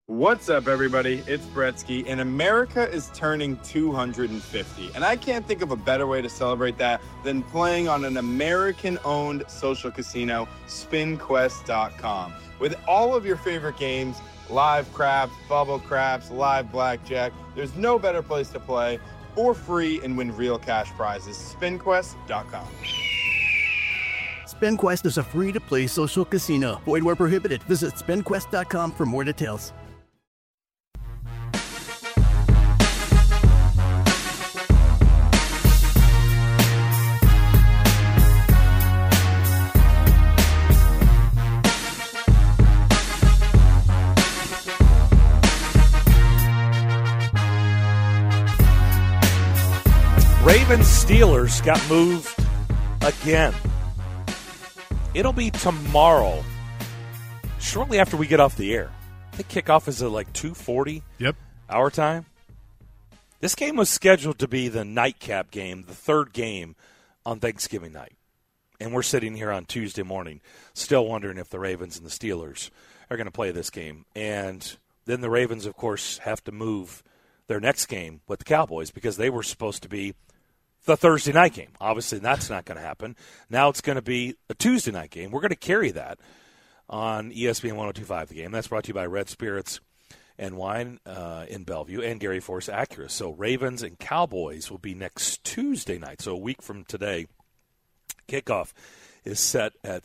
What's up, everybody? It's Bretsky, and America is turning 250. And I can't think of a better way to celebrate that than playing on an American-owned social casino, SpinQuest.com. With all of your favorite games, live craps, bubble craps, live blackjack, there's no better place to play for free and win real cash prizes. SpinQuest.com. SpinQuest is a free-to-play social casino. Void where prohibited. Visit SpinQuest.com for more details. Ravens-Steelers got moved again. It'll be tomorrow, shortly after we get off the air. The kickoff is at like 2:40 our time. This game was scheduled to be the nightcap game, the third game on Thanksgiving night. And we're sitting here on Tuesday morning still wondering if the Ravens and the Steelers are going to play this game. And then the Ravens, of course, have to move their next game with the Cowboys because they were supposed to be the Thursday night game. Obviously, that's not going to happen. Now it's going to be a Tuesday night game. We're going to carry that on ESPN 102.5 The Game. That's brought to you by Red Spirits and Wine in Bellevue and Gary Force Acura. So Ravens and Cowboys will be next Tuesday night. So a week from today, kickoff is set at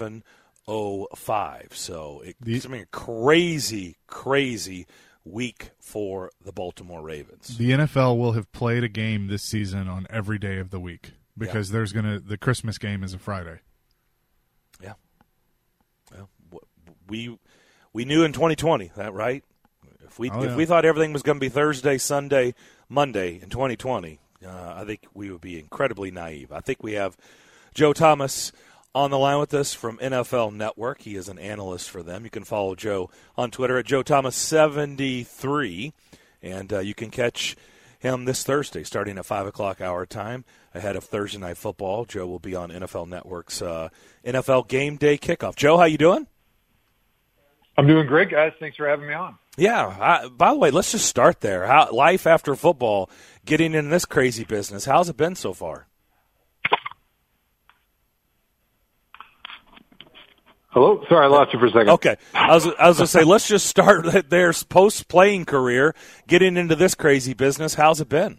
7:05. So it's a crazy, crazy week for the Baltimore Ravens. The NFL will have played a game this season on every day of the week because the Christmas game is a Friday. Yeah. Well, we knew in 2020 that, right? If we thought everything was going to be Thursday, Sunday, Monday in 2020, I think we would be incredibly naive. I think we have Joe Thomas on the line with us from NFL Network. He is an analyst for them. You can follow Joe on Twitter at JoeThomas73, and you can catch him this Thursday starting at 5 o'clock our time ahead of Thursday Night Football. Joe will be on NFL Network's NFL Game Day Kickoff. Joe, how you doing? I'm doing great, guys. Thanks for having me on. Yeah. By the way, let's just start there. Life after football, getting in this crazy business, how's it been so far? Hello? Sorry, I lost you for a second. Okay. I was going to say, let's just start their post-playing career, getting into this crazy business. How's it been?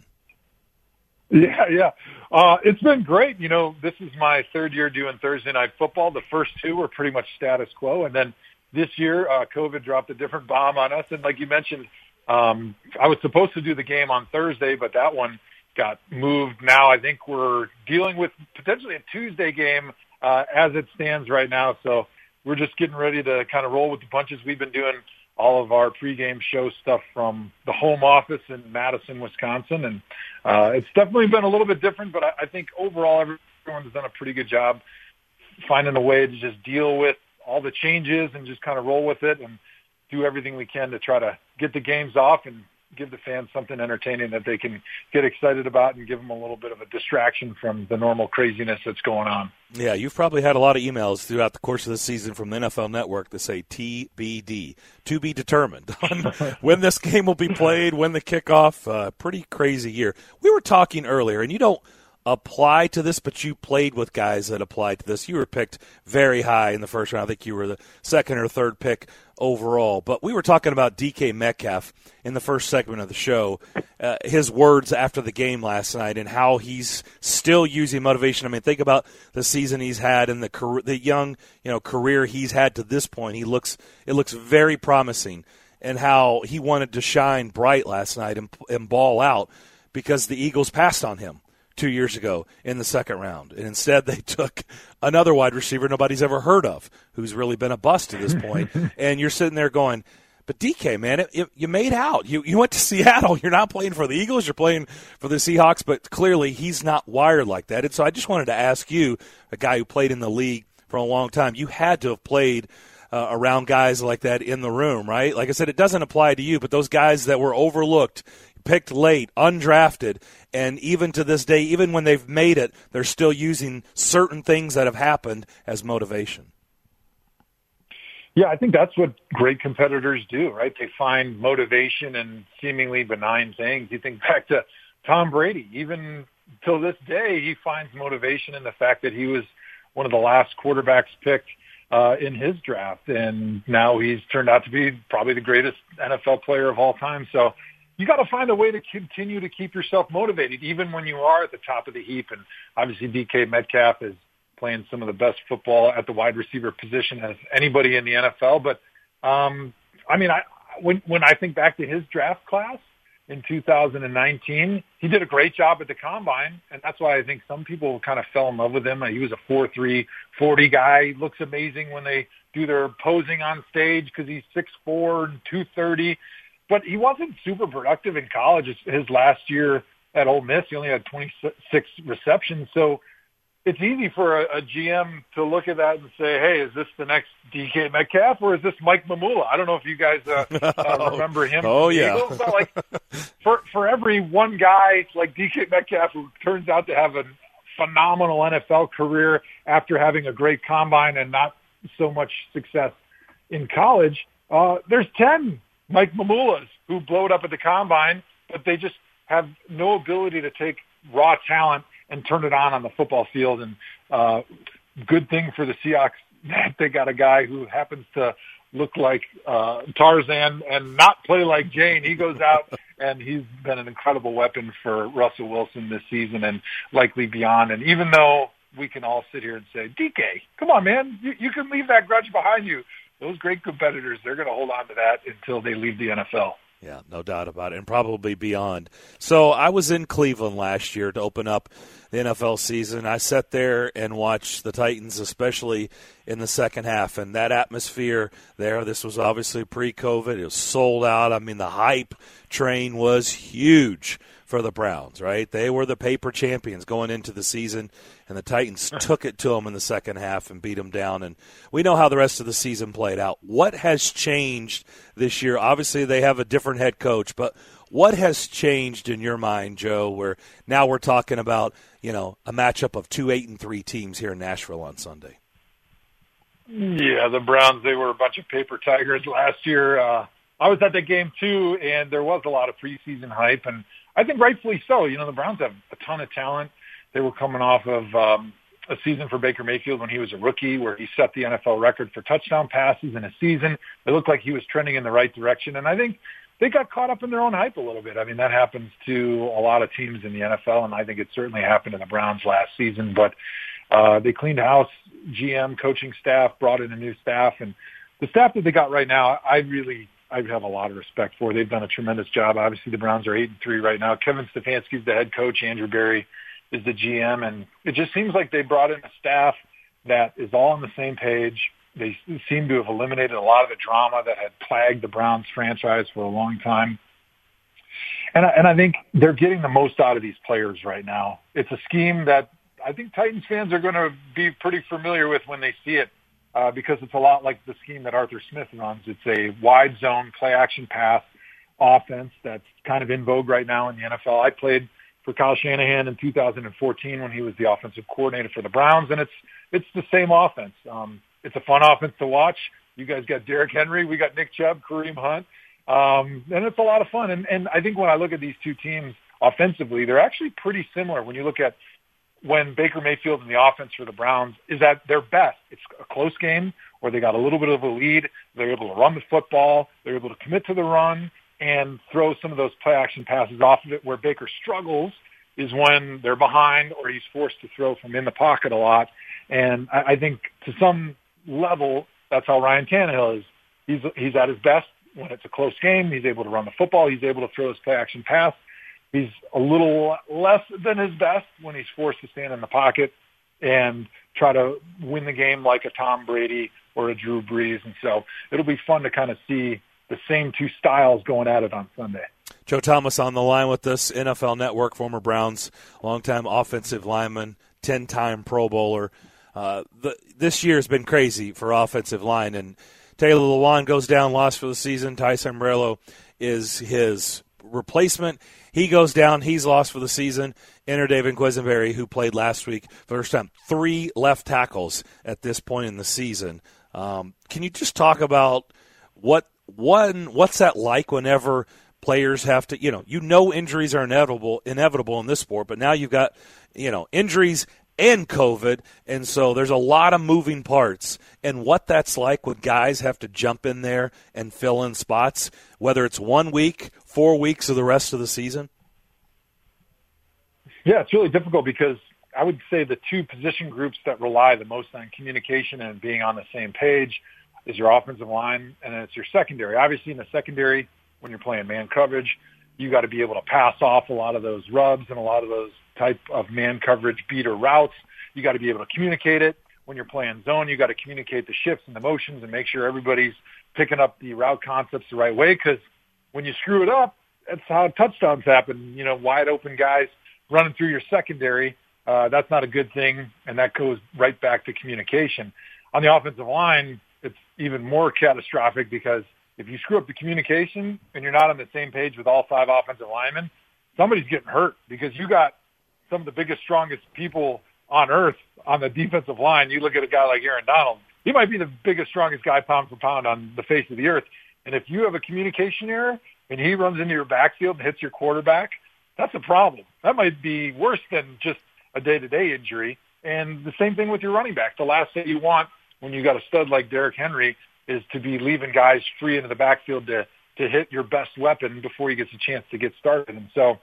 Yeah. It's been great. You know, this is my third year doing Thursday Night Football. The first two were pretty much status quo. And then this year, COVID dropped a different bomb on us. And like you mentioned, I was supposed to do the game on Thursday, but that one got moved. Now I think we're dealing with potentially a Tuesday game as it stands right now. So we're just getting ready to kind of roll with the punches. We've been doing all of our pregame show stuff from the home office in Madison, Wisconsin. And it's definitely been a little bit different, but I think overall everyone's done a pretty good job finding a way to just deal with all the changes and just kind of roll with it and do everything we can to try to get the games off and give the fans something entertaining that they can get excited about and give them a little bit of a distraction from the normal craziness that's going on. Yeah, you've probably had a lot of emails throughout the course of the season from the NFL Network that say TBD, to be determined, on when this game will be played, when the kickoff. Pretty crazy year. We were talking earlier, and you don't apply to this, but you played with guys that applied to this. You were picked very high in the first round. I think you were the second or third pick overall. But we were talking about DK Metcalf in the first segment of the show, his words after the game last night and how he's still using motivation. I mean, think about the season he's had and the young career he's had to this point. It looks very promising, and how he wanted to shine bright last night and ball out because the Eagles passed on him 2 years ago in the second round. And instead they took another wide receiver nobody's ever heard of, who's really been a bust to this point. And you're sitting there going, but DK, man, you made out. You went to Seattle. You're not playing for the Eagles. You're playing for the Seahawks. But clearly he's not wired like that. And so I just wanted to ask you, a guy who played in the league for a long time, you had to have played around guys like that in the room, right? Like I said, it doesn't apply to you, but those guys that were overlooked, picked late, undrafted, and even to this day, even when they've made it, they're still using certain things that have happened as motivation. Yeah, I think that's what great competitors do, right? They find motivation in seemingly benign things. You think back to Tom Brady. Even till this day, he finds motivation in the fact that he was one of the last quarterbacks picked in his draft, and now he's turned out to be probably the greatest NFL player of all time. So you got to find a way to continue to keep yourself motivated, even when you are at the top of the heap. And obviously DK Metcalf is playing some of the best football at the wide receiver position as anybody in the NFL. But, I mean, when I think back to his draft class in 2019, he did a great job at the combine. And that's why I think some people kind of fell in love with him. He was a 4.3 40 guy. He looks amazing when they do their posing on stage because he's 6'4" and 230. But he wasn't super productive in college. His last year at Ole Miss, he only had 26 receptions. So it's easy for a GM to look at that and say, hey, is this the next DK Metcalf or is this Mike Mamula? I don't know if you guys remember him. Oh, yeah. But like, for every one guy like DK Metcalf who turns out to have a phenomenal NFL career after having a great combine and not so much success in college, there's 10 Mike Mamulas who blow it up at the combine, but they just have no ability to take raw talent and turn it on the football field. And good thing for the Seahawks that they got a guy who happens to look like Tarzan and not play like Jane. He goes out and he's been an incredible weapon for Russell Wilson this season and likely beyond. And even though we can all sit here and say, DK, come on, man, you can leave that grudge behind you. Those great competitors, they're going to hold on to that until they leave the NFL. Yeah, no doubt about it, and probably beyond. So I was in Cleveland last year to open up the NFL season. I sat there and watched the Titans, especially in the second half, and that atmosphere there, this was obviously pre-COVID. It was sold out. I mean, the hype train was huge for the Browns, right? They were the paper champions going into the season, and the Titans took it to them in the second half and beat them down. And we know how the rest of the season played out. What has changed this year? Obviously, they have a different head coach, but what has changed in your mind, Joe, where now we're talking about, you know, a matchup of 2 8-3 teams here in Nashville on Sunday? Yeah, the Browns, they were a bunch of paper tigers last year. I was at the game, too, and there was a lot of preseason hype, and I think rightfully so. You know, the Browns have a ton of talent. They were coming off of a season for Baker Mayfield when he was a rookie where he set the NFL record for touchdown passes in a season. It looked like he was trending in the right direction, and I think they got caught up in their own hype a little bit. I mean, that happens to a lot of teams in the NFL, and I think it certainly happened to the Browns last season. But they cleaned house, GM, coaching staff, brought in a new staff, and the staff that they got right now, I have a lot of respect for. They've done a tremendous job. Obviously, the Browns are 8-3 right now. Kevin Stefanski is the head coach. Andrew Berry is the GM. And it just seems like they brought in a staff that is all on the same page. They seem to have eliminated a lot of the drama that had plagued the Browns franchise for a long time. And I think they're getting the most out of these players right now. It's a scheme that I think Titans fans are going to be pretty familiar with when they see it. Because it's a lot like the scheme that Arthur Smith runs. It's a wide zone, play-action pass offense that's kind of in vogue right now in the NFL. I played for Kyle Shanahan in 2014 when he was the offensive coordinator for the Browns, and it's the same offense. It's a fun offense to watch. You guys got Derrick Henry. We got Nick Chubb, Kareem Hunt. And it's a lot of fun. And I think when I look at these two teams offensively, they're actually pretty similar when you look at when Baker Mayfield and the offense for the Browns is at their best. It's a close game where they got a little bit of a lead. They're able to run the football. They're able to commit to the run and throw some of those play-action passes off of it. Where Baker struggles is when they're behind or he's forced to throw from in the pocket a lot. And I think to some level, that's how Ryan Tannehill is. He's at his best when it's a close game. He's able to run the football. He's able to throw his play-action pass. He's a little less than his best when he's forced to stand in the pocket and try to win the game like a Tom Brady or a Drew Brees. And so it'll be fun to kind of see the same two styles going at it on Sunday. Joe Thomas on the line with us, NFL Network, former Browns, longtime offensive lineman, 10-time Pro Bowler. This year has been crazy for offensive line, and Taylor Lewan goes down, lost for the season. Ty Sambrailo is his replacement. He goes down. He's lost for the season. Enter David Quesenberry, who played last week for the first time. 3 left tackles at this point in the season. Can you just talk about what's that like whenever players have to, injuries are inevitable in this sport, but now you've got, injuries and COVID, and so there's a lot of moving parts, and what that's like when guys have to jump in there and fill in spots, whether it's 1 week, 4 weeks, or the rest of the season? Yeah, it's really difficult because I would say the two position groups that rely the most on communication and being on the same page is your offensive line, and then it's your secondary. Obviously, in the secondary, when you're playing man coverage, you got to be able to pass off a lot of those rubs and a lot of those type of man coverage beater routes. You got to be able to communicate it. When you're playing zone, you got to communicate the shifts and the motions and make sure everybody's picking up the route concepts the right way, because when you screw it up, that's how touchdowns happen. Wide open guys running through your secondary. That's not a good thing, and that goes right back to communication. On the offensive line, it's even more catastrophic because if you screw up the communication and you're not on the same page with all 5 offensive linemen, somebody's getting hurt, because you got some of the biggest, strongest people on earth on the defensive line. You look at a guy like Aaron Donald, he might be the biggest, strongest guy pound for pound on the face of the earth. And if you have a communication error and he runs into your backfield and hits your quarterback, that's a problem. That might be worse than just a day-to-day injury. And the same thing with your running back. The last thing you want when you got a stud like Derrick Henry is to be leaving guys free into the backfield to hit your best weapon before he gets a chance to get started. And so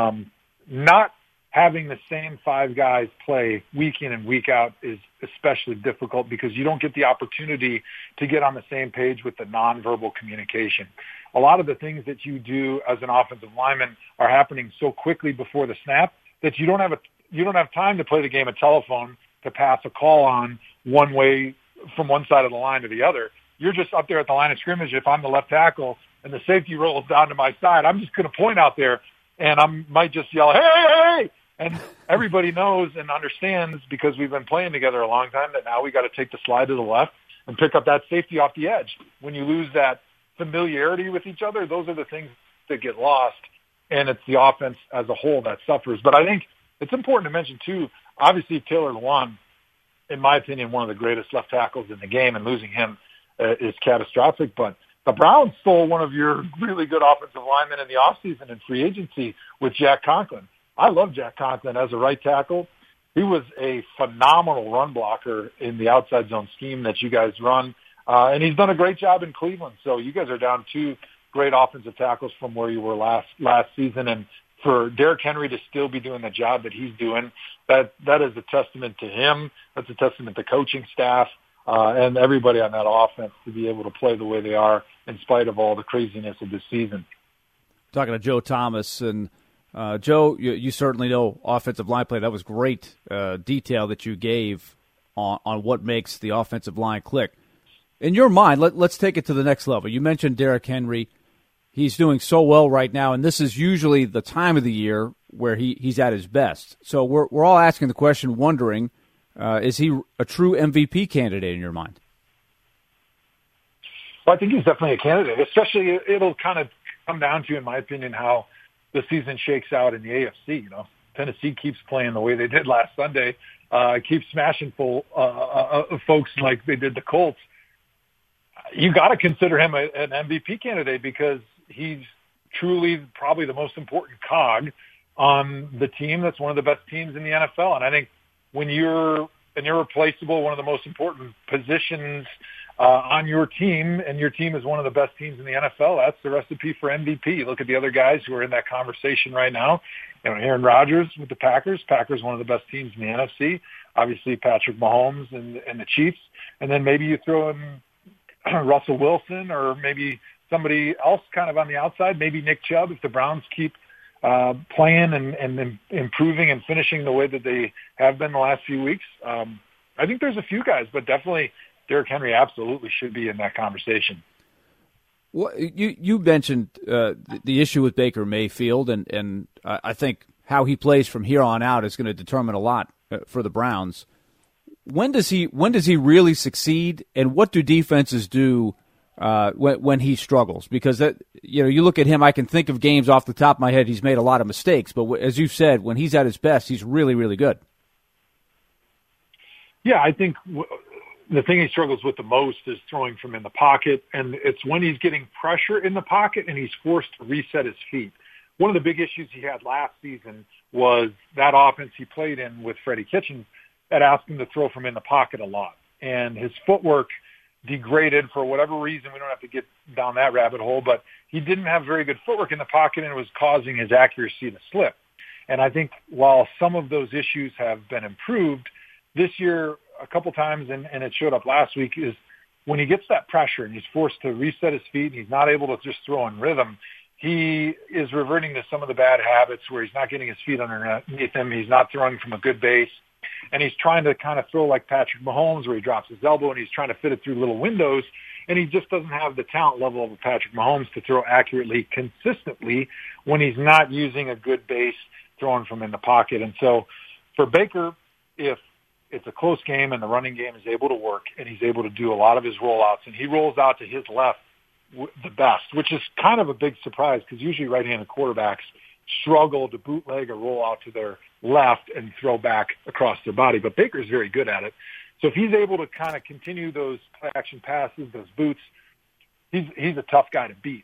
not having the same 5 guys play week in and week out is especially difficult, because you don't get the opportunity to get on the same page with the nonverbal communication. A lot of the things that you do as an offensive lineman are happening so quickly before the snap that you don't have time to play the game of telephone, to pass a call on one way from one side of the line to the other. You're just up there at the line of scrimmage. If I'm the left tackle and the safety rolls down to my side, I'm just going to point out there, and I might just yell, "Hey, hey, hey!" And everybody knows and understands, because we've been playing together a long time, that now we got to take the slide to the left and pick up that safety off the edge. When you lose that familiarity with each other, those are the things that get lost, and it's the offense as a whole that suffers. But I think it's important to mention, too, obviously Taylor Lewan, in my opinion, one of the greatest left tackles in the game, and losing him is catastrophic. But the Browns stole one of your really good offensive linemen in the offseason in free agency with Jack Conklin. I love Jack Conklin as a right tackle. He was a phenomenal run blocker in the outside zone scheme that you guys run, and he's done a great job in Cleveland. So you guys are down 2 great offensive tackles from where you were last season, and for Derrick Henry to still be doing the job that he's doing, that is a testament to him. That's a testament to coaching staff and everybody on that offense to be able to play the way they are in spite of all the craziness of this season. Talking to Joe Thomas, and Joe, you certainly know offensive line play. That was great detail that you gave on what makes the offensive line click. In your mind, let's take it to the next level. You mentioned Derrick Henry. He's doing so well right now, and this is usually the time of the year where he's at his best. So we're all asking the question, wondering, is he a true MVP candidate in your mind? Well, I think he's definitely a candidate, especially it'll kind of come down to, in my opinion, how the season shakes out in the AFC. Tennessee keeps playing the way they did last Sunday, keeps smashing folks like they did the Colts. You got to consider him an MVP candidate, because he's truly probably the most important cog on the team that's one of the best teams in the NFL. And I think when you're an irreplaceable, one of the most important positions on your team, and your team is one of the best teams in the NFL, that's the recipe for MVP. Look at the other guys who are in that conversation right now. Aaron Rodgers with the Packers. Packers, one of the best teams in the NFC. Obviously, Patrick Mahomes and the Chiefs. And then maybe you throw in Russell Wilson, or maybe somebody else kind of on the outside, maybe Nick Chubb, if the Browns keep playing and improving and finishing the way that they have been the last few weeks. I think there's a few guys, but definitely Derrick Henry absolutely should be in that conversation. Well, you mentioned the issue with Baker Mayfield, and I think how he plays from here on out is going to determine a lot for the Browns. When does he really succeed, and what do defenses do when he struggles? Because you look at him, I can think of games off the top of my head he's made a lot of mistakes, but as you said, when he's at his best, he's really, really good. Yeah, I think the thing he struggles with the most is throwing from in the pocket, and it's when he's getting pressure in the pocket and he's forced to reset his feet. One of the big issues he had last season was that offense he played in with Freddie Kitchens that asked him to throw from in the pocket a lot. And his footwork degraded for whatever reason. We don't have to get down that rabbit hole, but he didn't have very good footwork in the pocket, and it was causing his accuracy to slip. And I think while some of those issues have been improved this year, a couple times, and it showed up last week, is when he gets that pressure and he's forced to reset his feet and he's not able to just throw in rhythm, he is reverting to some of the bad habits where he's not getting his feet underneath him. He's not throwing from a good base. And he's trying to kind of throw like Patrick Mahomes where he drops his elbow and he's trying to fit it through little windows. And he just doesn't have the talent level of a Patrick Mahomes to throw accurately, consistently when he's not using a good base throwing from in the pocket. And so for Baker, if it's a close game and the running game is able to work and he's able to do a lot of his rollouts and he rolls out to his left the best, which is kind of a big surprise because usually right-handed quarterbacks struggle to bootleg or roll out to their left and throw back across their body. But Baker's very good at it. So if he's able to kind of continue those play-action passes, those boots, he's a tough guy to beat.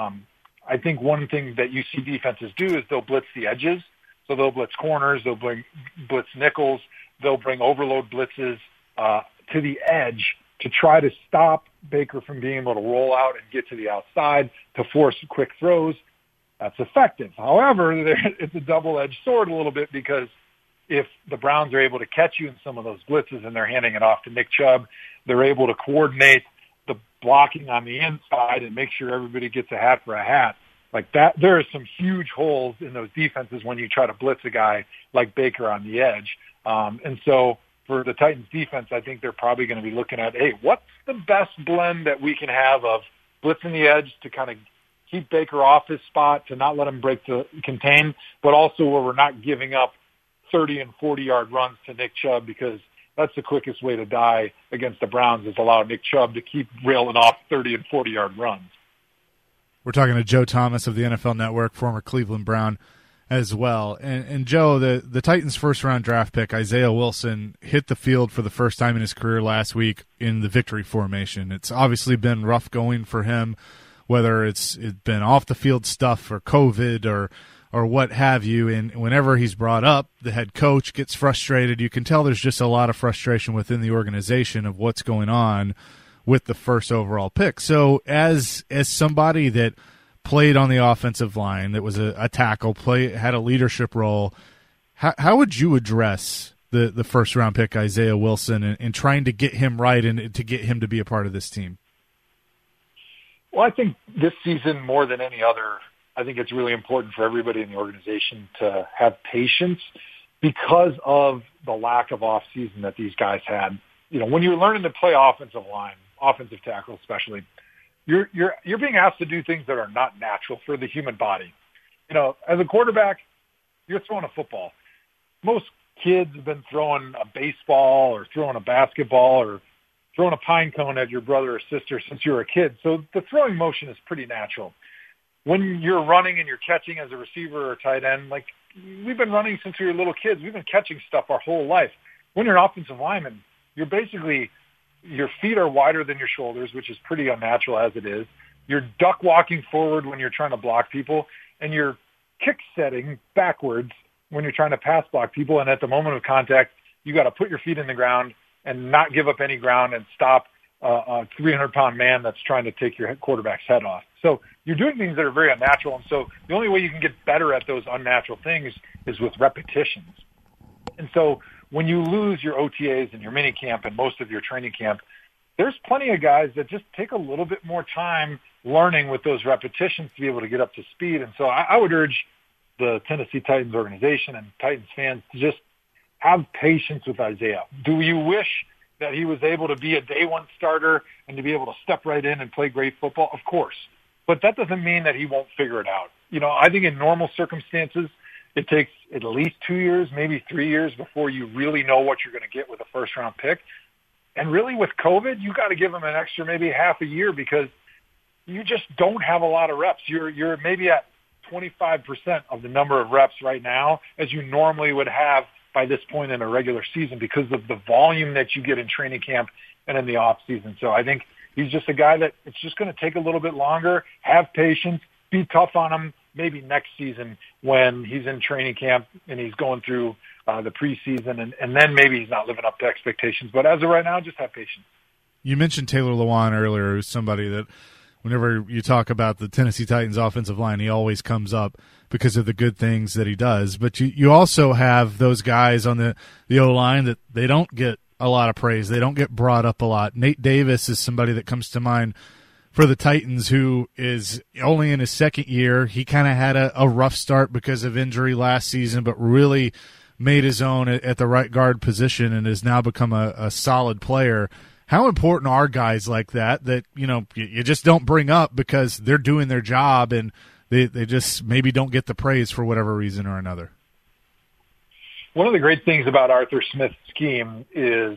I think one thing that you see defenses do is they'll blitz the edges. So they'll blitz corners, they'll blitz nickels, they'll bring overload blitzes to the edge to try to stop Baker from being able to roll out and get to the outside to force quick throws. That's effective. However, it's a double-edged sword a little bit because if the Browns are able to catch you in some of those blitzes and they're handing it off to Nick Chubb, they're able to coordinate the blocking on the inside and make sure everybody gets a hat for a hat. Like that, there are some huge holes in those defenses when you try to blitz a guy like Baker on the edge. And so for the Titans defense, I think they're probably going to be looking at, hey, what's the best blend that we can have of blitzing the edge to kind of keep Baker off his spot, to not let him break the contain, but also where we're not giving up 30 and 40-yard runs to Nick Chubb, because that's the quickest way to die against the Browns, is allow Nick Chubb to keep railing off 30 and 40-yard runs. We're talking to Joe Thomas of the NFL Network, former Cleveland Brown as well. And Joe, the Titans' first-round draft pick, Isaiah Wilson, hit the field for the first time in his career last week in the victory formation. It's obviously been rough going for him, whether it's been off-the-field stuff or COVID or what have you. And whenever he's brought up, the head coach gets frustrated. You can tell there's just a lot of frustration within the organization of what's going on with the first overall pick. So as somebody that played on the offensive line, that was a tackle, had a leadership role, how would you address the first-round pick, Isaiah Wilson, and trying to get him right and to get him to be a part of this team? Well, I think this season, more than any other, I think it's really important for everybody in the organization to have patience because of the lack of off-season that these guys had. You know, when you're learning to play offensive line, offensive tackle especially, you're being asked to do things that are not natural for the human body. You know, as a quarterback, you're throwing a football. Most kids have been throwing a baseball or throwing a basketball or throwing a pine cone at your brother or sister since you were a kid. So the throwing motion is pretty natural. When you're running and you're catching as a receiver or tight end, like we've been running since we were little kids. We've been catching stuff our whole life. When you're an offensive lineman, you're basically, your feet are wider than your shoulders, which is pretty unnatural as it is. You're duck walking forward when you're trying to block people, and you're kick setting backwards when you're trying to pass block people. And at the moment of contact, you got to put your feet in the ground and not give up any ground and stop a 300-pound man that's trying to take your quarterback's head off. So you're doing things that are very unnatural. And so the only way you can get better at those unnatural things is with repetitions. And so when you lose your OTAs and your mini camp and most of your training camp, there's plenty of guys that just take a little bit more time learning with those repetitions to be able to get up to speed. And so I would urge the Tennessee Titans organization and Titans fans to just have patience with Isaiah. Do you wish that he was able to be a day one starter and to be able to step right in and play great football? Of course. But that doesn't mean that he won't figure it out. You know, I think in normal circumstances, it takes at least 2 years, maybe 3 years before you really know what you're going to get with a first-round pick. And really with COVID, you got to give him an extra maybe half a year because you just don't have a lot of reps. You're maybe at 25% of the number of reps right now as you normally would have by this point in a regular season because of the volume that you get in training camp and in the off season. So I think he's just a guy that it's just going to take a little bit longer. Have patience, be tough on him. Maybe next season when he's in training camp and he's going through the preseason, and then maybe he's not living up to expectations. But as of right now, just have patience. You mentioned Taylor Lewan earlier, who's somebody that whenever you talk about the Tennessee Titans offensive line, he always comes up because of the good things that he does. But you also have those guys on the O-line that they don't get a lot of praise. They don't get brought up a lot. Nate Davis is somebody that comes to mind for the Titans, who is only in his second year. He kind of had a rough start because of injury last season, but really made his own at the right guard position and has now become a solid player. How important are guys like that you just don't bring up because they're doing their job and they just maybe don't get the praise for whatever reason or another? One of the great things about Arthur Smith's scheme is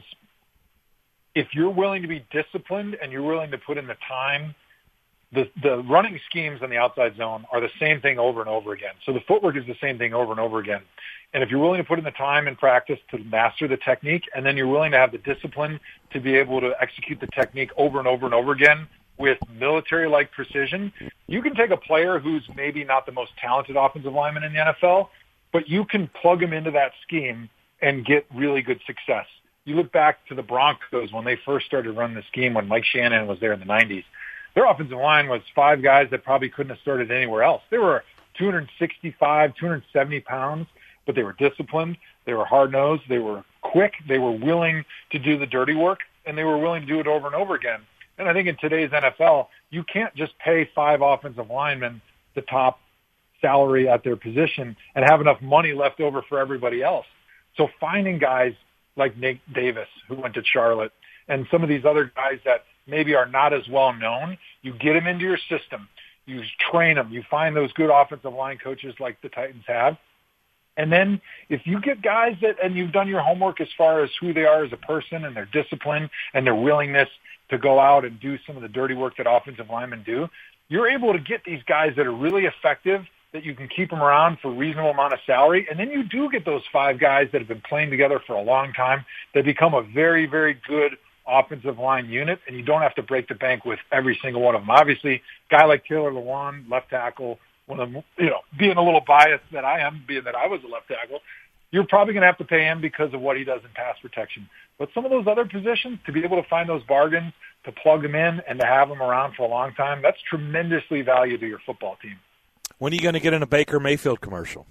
if you're willing to be disciplined and you're willing to put in the time, the running schemes on the outside zone are the same thing over and over again. So the footwork is the same thing over and over again. And if you're willing to put in the time and practice to master the technique, and then you're willing to have the discipline to be able to execute the technique over and over and over again with military-like precision, you can take a player who's maybe not the most talented offensive lineman in the NFL, but you can plug him into that scheme and get really good success. You look back to the Broncos when they first started running the scheme when Mike Shannon was there in the 90s. Their offensive line was 5 guys that probably couldn't have started anywhere else. They were 265, 270 pounds, but they were disciplined. They were hard-nosed. They were quick. They were willing to do the dirty work, and they were willing to do it over and over again. And I think in today's NFL, you can't just pay 5 offensive linemen the top salary at their position and have enough money left over for everybody else. So finding guys like Nate Davis, who went to Charlotte, and some of these other guys that maybe are not as well known, you get them into your system. You train them. You find those good offensive line coaches like the Titans have. And then if you get guys that, and you've done your homework as far as who they are as a person and their discipline and their willingness to go out and do some of the dirty work that offensive linemen do, you're able to get these guys that are really effective, that you can keep them around for a reasonable amount of salary. And then you do get those 5 guys that have been playing together for a long time that become a very, very good offensive line unit, and you don't have to break the bank with every single one of them. Obviously, a guy like Taylor Lewan, left tackle, one of them, being a little biased that I am, being that I was a left tackle, you're probably going to have to pay him because of what he does in pass protection. But some of those other positions, to be able to find those bargains, to plug them in, and to have them around for a long time, that's tremendously valuable to your football team. When are you going to get in a Baker Mayfield commercial?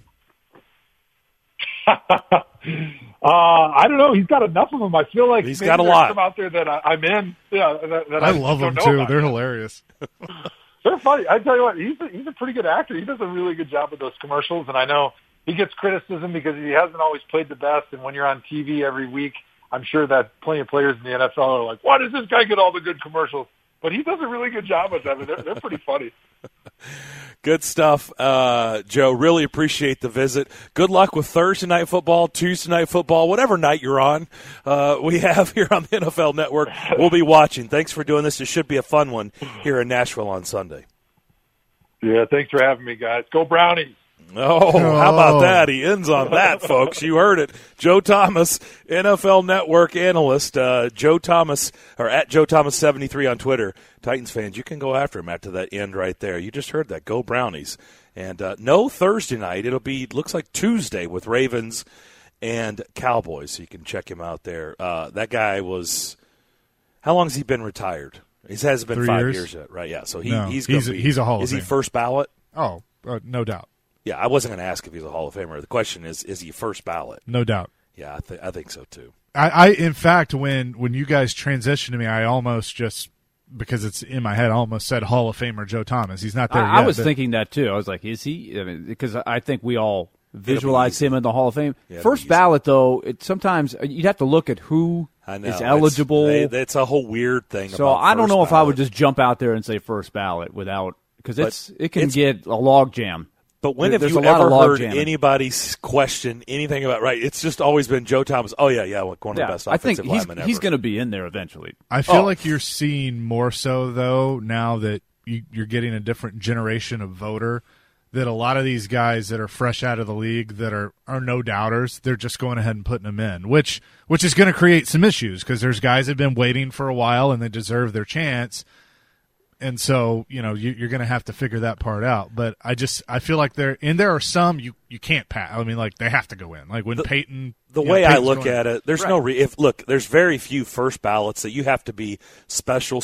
I don't know. He's got enough of them. I feel like he's got a lot. Some out there that I'm in. Yeah, that I love them too. They're hilarious. They're funny. I tell you what, he's a pretty good actor. He does a really good job with those commercials, and I know he gets criticism because he hasn't always played the best. And when you're on TV every week, I'm sure that plenty of players in the NFL are like, "Why does this guy get all the good commercials?" But he does a really good job with them, and they're pretty funny. Good stuff, Joe. Really appreciate the visit. Good luck with Thursday night football, Tuesday night football, whatever night you're on. We have here on the NFL Network. We'll be watching. Thanks for doing this. It should be a fun one here in Nashville on Sunday. Yeah, thanks for having me, guys. Go Brownies. Oh, how about that? He ends on that, folks. You heard it. Joe Thomas, NFL Network analyst. Joe Thomas, or at Joe Thomas 73 on Twitter. Titans fans, you can go after him after that end right there. You just heard that. Go Brownies. And no Thursday night. It'll be, looks like Tuesday with Ravens and Cowboys. So you can check him out there. That guy was, how long has he been retired? He hasn't been 5 years yet, right? Yeah. So he's a Hall of Fame. Is he first ballot? Oh, no doubt. Yeah, I wasn't going to ask if he's a Hall of Famer. The question is he first ballot? No doubt. Yeah, I think so too. I in fact, when you guys transitioned to me, I almost just, because it's in my head, I almost said Hall of Famer Joe Thomas. He's not there yet. I was thinking that too. I was like, is he? I mean, because I think we all visualize him in the Hall of Fame. Yeah, first ballot, though, sometimes you'd have to look at who is eligible. It's a whole weird thing. So I don't know if I would just jump out there and say first ballot without, because it can get a logjam. But when have you ever heard anybody question anything about, right, it's just always been Joe Thomas. Oh, yeah, one of the best offensive linemen ever. He's going to be in there eventually. I feel like you're seeing more so, though, now that you're getting a different generation of voter, that a lot of these guys that are fresh out of the league that are no doubters, they're just going ahead and putting them in, which is going to create some issues because there's guys that have been waiting for a while and they deserve their chance. And so, you're going to have to figure that part out. But I feel like there are some you can't pass. I mean, like, they have to go in. Like when Peyton. The way I look at it, there's no there's very few first ballots that you have to be special.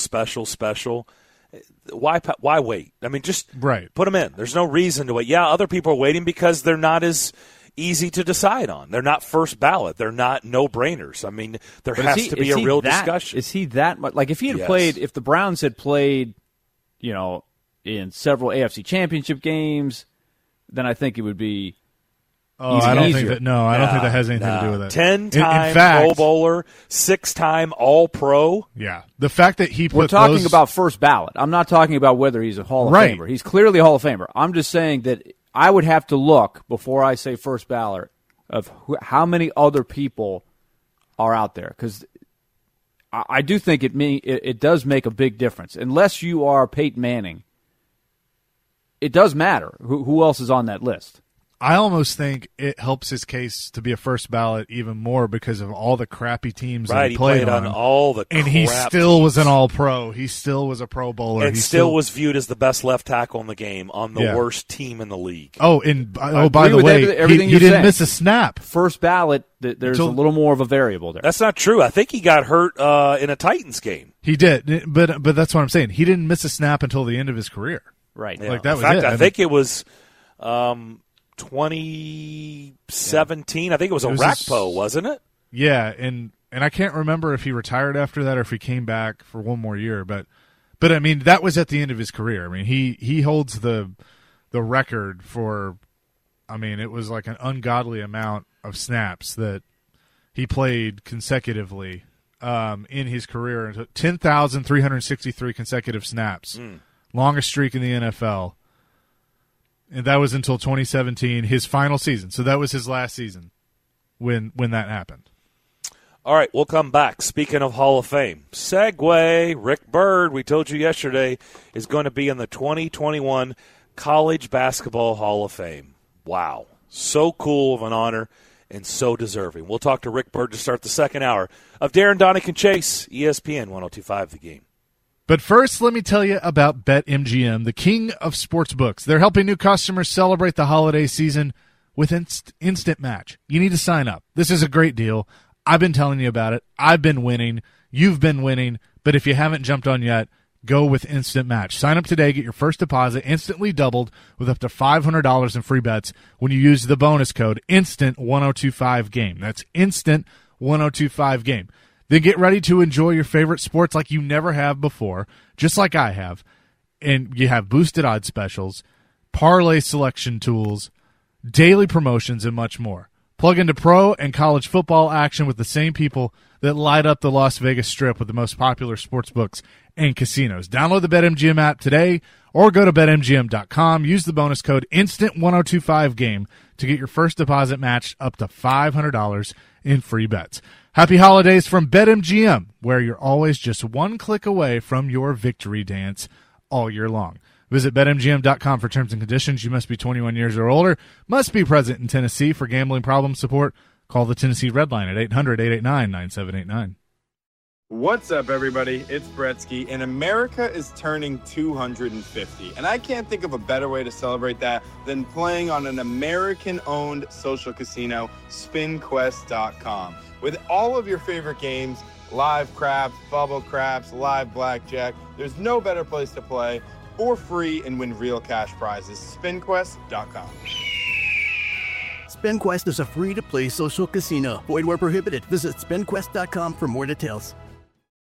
Why wait? I mean, just put them in. There's no reason to wait. Yeah, other people are waiting because they're not as easy to decide on. They're not first ballot. They're not no-brainers. I mean, there has to be a real discussion. Is he that much? Like, if he had played, if the Browns had played, in several AFC Championship games, then I think it would be. Oh, I don't think that. No, I don't think that has anything to do with it. 10-time Pro Bowler, 6-time All-Pro. Yeah, the fact that he put. We're talking about first ballot. I'm not talking about whether he's a Hall of Famer. He's clearly a Hall of Famer. I'm just saying that I would have to look before I say first ballot of how many other people are out there, because I do think it does make a big difference. Unless you are Peyton Manning, it does matter who else is on that list. I almost think it helps his case to be a first ballot even more because of all the crappy teams that he played on all the and he still teams. Was an All-Pro. He still was a Pro Bowler. And he still was viewed as the best left tackle in the game on the worst team in the league. Oh, and by the way, he didn't miss a snap. First ballot, there's a little more of a variable there. That's not true. I think he got hurt in a Titans game. He did, but that's what I'm saying. He didn't miss a snap until the end of his career. Right. Yeah. Like that in was fact, it. I think it was 2017. I think it was Orakpo, wasn't it? Yeah, and I can't remember if he retired after that or if he came back for one more year, but I mean that was at the end of his career. I mean he holds the record for, I mean, it was like an ungodly amount of snaps that he played consecutively in his career. 10,363 consecutive snaps. Longest streak in the NFL. And that was until 2017, his final season. So that was his last season when that happened. All right, we'll come back. Speaking of Hall of Fame, segue, Rick Byrd, we told you yesterday, is going to be in the 2021 College Basketball Hall of Fame. Wow. So cool of an honor and so deserving. We'll talk to Rick Byrd to start the second hour of Darren Donick and Chase, ESPN 102.5 The Game. But first, let me tell you about BetMGM, the king of sportsbooks. They're helping new customers celebrate the holiday season with Instant Match. You need to sign up. This is a great deal. I've been telling you about it. I've been winning. You've been winning. But if you haven't jumped on yet, go with Instant Match. Sign up today. Get your first deposit instantly doubled with up to $500 in free bets when you use the bonus code INSTANT1025GAME. That's INSTANT1025GAME. Then get ready to enjoy your favorite sports like you never have before, just like I have. And you have boosted odds specials, parlay selection tools, daily promotions, and much more. Plug into pro and college football action with the same people that light up the Las Vegas Strip with the most popular sports books and casinos. Download the BetMGM app today or go to BetMGM.com. Use the bonus code INSTANT1025GAME to get your first deposit matched up to $500 in free bets. Happy holidays from BetMGM, where you're always just one click away from your victory dance all year long. Visit BetMGM.com for terms and conditions. You must be 21 years or older, must be present in Tennessee. For gambling problem support, call the Tennessee Red Line at 800-889-9789. What's up, everybody? It's Bretsky, and America is turning 250. And I can't think of a better way to celebrate that than playing on an American-owned social casino, SpinQuest.com. With all of your favorite games, live craps, bubble craps, live blackjack, there's no better place to play for free and win real cash prizes. SpinQuest.com. SpinQuest is a free-to-play social casino. Void where prohibited. Visit SpinQuest.com for more details.